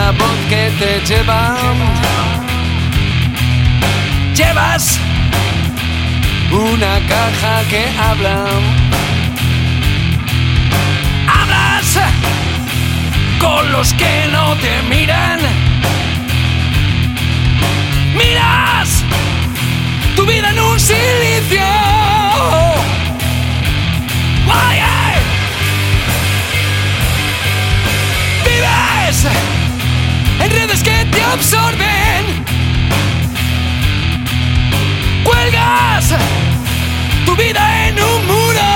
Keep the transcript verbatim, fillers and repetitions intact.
una voz que te lleva. Llevas una caja que habla. Hablas con los que no te miran. Miras tu vida en un silicio. Ay, ay. Vives en redes que te absorben. Cuelgas tu vida en un muro.